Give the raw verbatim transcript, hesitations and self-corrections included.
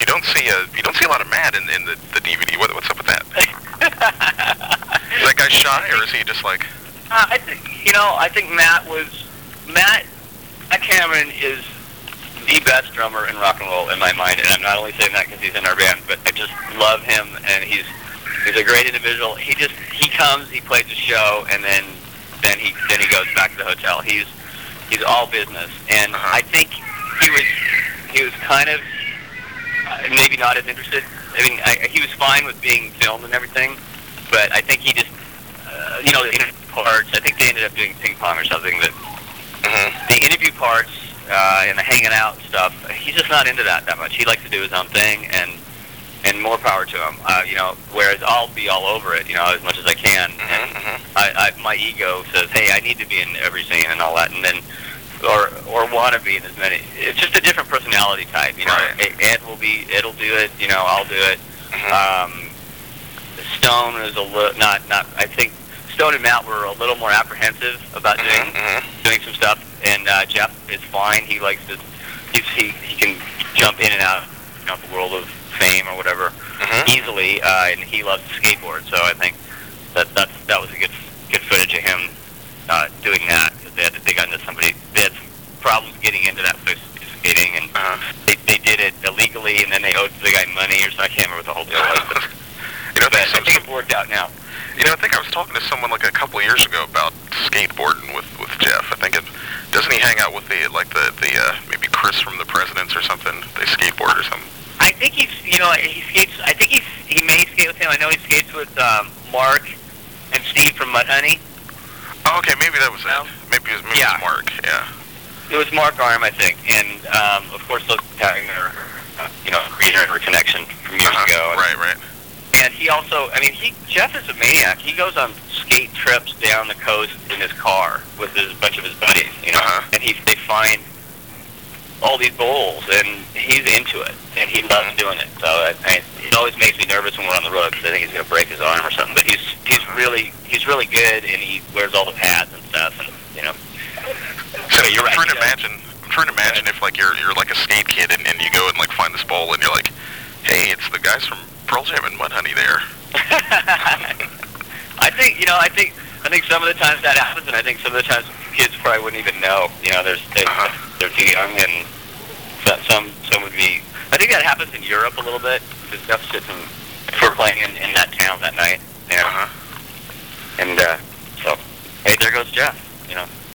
don't see a you don't see a lot of Matt in, in the, the D V D. What, what's up with that? Is that guy shy, or is he just like? Uh, I think you know. I think Matt was Matt. Matt Cameron is the best drummer in rock and roll in my mind, and I'm not only saying that because he's in our band, but I just love him, and he's he's a great individual. He just he comes, he plays a show, and then then he then he goes back to the hotel. He's he's all business, and uh-huh. I think he was he was kind of uh, maybe not as interested. I mean, I, he was fine with being filmed and everything, but I think he just uh, you know the interview parts. I think they ended up doing ping pong or something. That uh-huh. the interview parts. Uh, and the hanging out stuff, he's just not into that that much. He likes to do his own thing, and and more power to him. Uh, you know, whereas I'll be all over it, you know, as much as I can. Mm-hmm, and mm-hmm. I, I, my ego says, hey, I need to be in every scene and all that, and then or or want to be in as many. It's just a different personality type. You know, right. Ed will be, Ed'll do it. You know, I'll do it. Mm-hmm. Um, Stone is a little not not. I think Stone and Matt were a little more apprehensive about doing mm-hmm. doing some stuff. And uh, Jeff is fine. He likes to, he's, he he can jump in and out, you know, the world of fame or whatever mm-hmm. easily. Uh, and he loves to skateboard, so I think that that's that was a good good footage of him uh, doing that. Because they had to dig into somebody. They had some problems getting into that place skating, and uh-huh. they they did it illegally, and then they owed the guy money or something. I can't remember what the whole deal was. But, you know, but I some, think some, it's worked out now. You know, I think I was talking to someone like a couple of years ago about skateboarding with, with Jeff. I think it, doesn't he hang out with the like the the uh, maybe Chris from the Presidents or something? They skateboard or something. I think he's you know he skates. I think he's he may skate with him. I know he skates with um, Mark and Steve from Mudhoney. Oh, okay, maybe that was No. it. Maybe it was, maybe Yeah. it was Mark. Yeah. It was Mark Arm, I think, and um, of course those having their uh, you know creator connection from years Uh-huh. ago. And, Right, right. And he also, I mean, he Jeff is a maniac. He goes on skate trips down the coast in his car with his bunch of his buddies, you know, Uh-huh. and he they find all these bowls, and he's into it, and he loves doing it. So I, I, it always makes me nervous when we're on the road because I think he's going to break his arm or something. But he's he's really he's really good, and he wears all the pads and stuff, and you know. So Yeah, you're I'm right, trying to he does. imagine. I'm trying to imagine if like you're you're like a skate kid and, and you go and like find this bowl and you're like, hey, it's the guys from Pearl Jam and Mudhoney there. I think you know. I think I think some of the times that happens, and I think some of the times kids probably wouldn't even know. You know, there's they, Uh-huh. they're too young, and so- some some would be. I think that happens in Europe a little bit because Jeff sits in if we're playing in, in that town that night. You know, Uh-huh. and uh, so hey, there goes Jeff. You know.